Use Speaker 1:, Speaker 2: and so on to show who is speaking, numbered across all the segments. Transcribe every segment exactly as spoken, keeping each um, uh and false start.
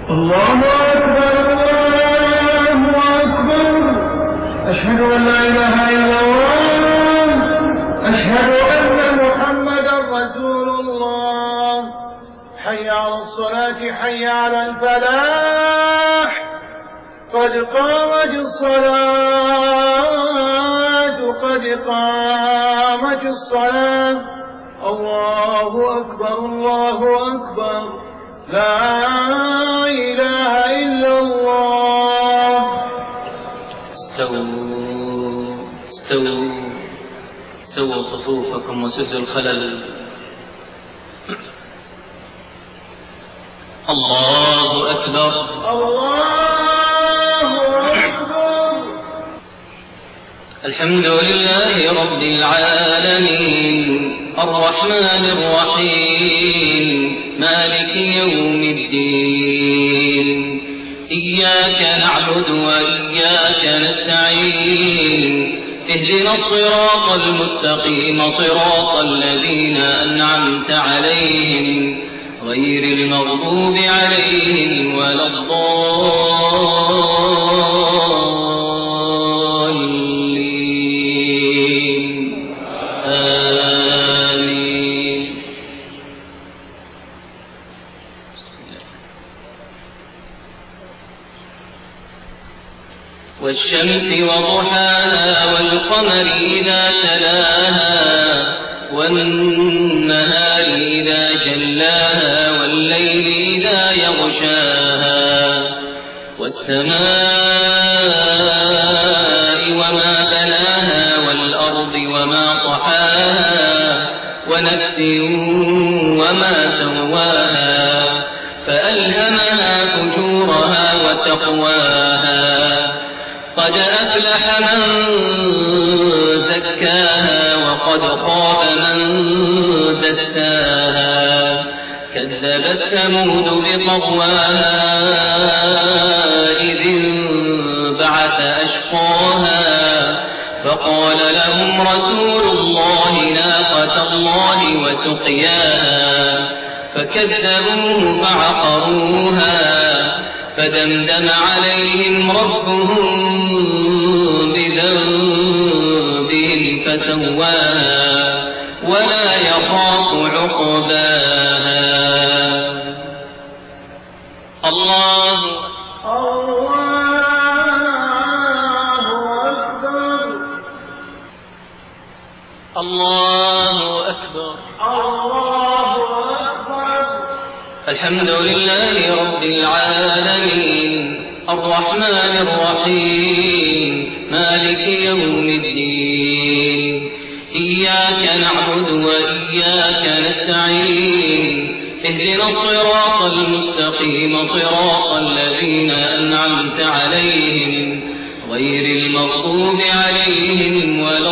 Speaker 1: الله أكبر الله أكبر. أشهد أن لا إله إلا الله. أشهد أن محمدا رسول الله. حي على الصلاة حي على الفلاح. قد قامت الصلاة قد قامت الصلاة. الله أكبر الله أكبر. لا إله إلا الله.
Speaker 2: استووا استووا سووا صفوفكم وسدوا الخلل. الله أكبر
Speaker 1: الله أكبر.
Speaker 2: الحمد لله رب العالمين الرحمن الرحيم مالك يوم الدين. إياك نعبد وإياك نستعين. اهدنا الصراط المستقيم صراط الذين أنعمت عليهم غير المغضوب عليهم ولا الضالين. آمين. والشمس وضحاها والقمر إذا تلاها والنهار إذا جلاها والليل إذا يغشاها والسماء وما بناها والأرض وما طحاها ونفس وما سواها فألهمها فجورها وتقواها. قد أفلح من زكاها وقد خاب من دساها. كذبت ثمود بطغواها إذ انبعث أشقاها فقال لهم رسول الله ناقة الله وسقياها فكذبوه فعقروها فدمدم عليهم ربهم بذنبهم فسواها ولا يخاف عقباها. الله الله أكبر الله أكبر. الحمد لله رب العالمين الرحمن الرحيم مالك يوم الدين. إياك نعبد وإياك نستعين. اهدنا الصراط المستقيم صراط الذين أنعمت عليهم غير المغضوب عليهم ولا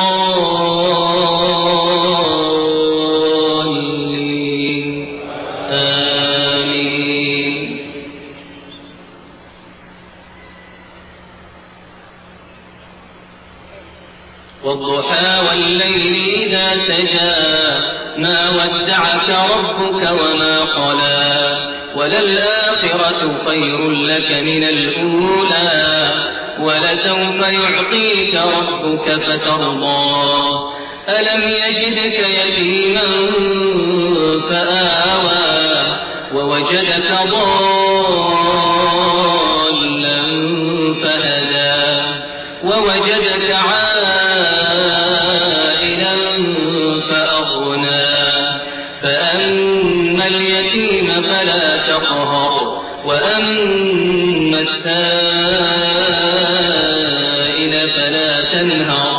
Speaker 2: الضالين. آمين. والضحى والليل إذا سجى ما ودعك ربك وما قلى وللآخرة خير لك من الأولى ولسوف يعطيك ربك فترضى. ألم يجدك يتيما فآوى ووجدك ضالا فهدى ووجدك عائلا فأغنى. فأما اليتيم فلا تقهر وأما السائل فلا تنهر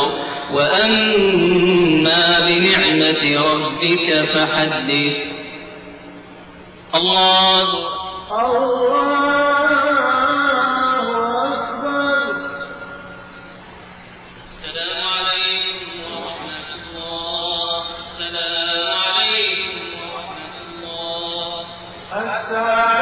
Speaker 2: وأما بنعمة ربك فحدث. الله
Speaker 1: الله أكبر.
Speaker 2: السلام عليكم ورحمة الله. السلام عليكم ورحمة الله.
Speaker 1: السلام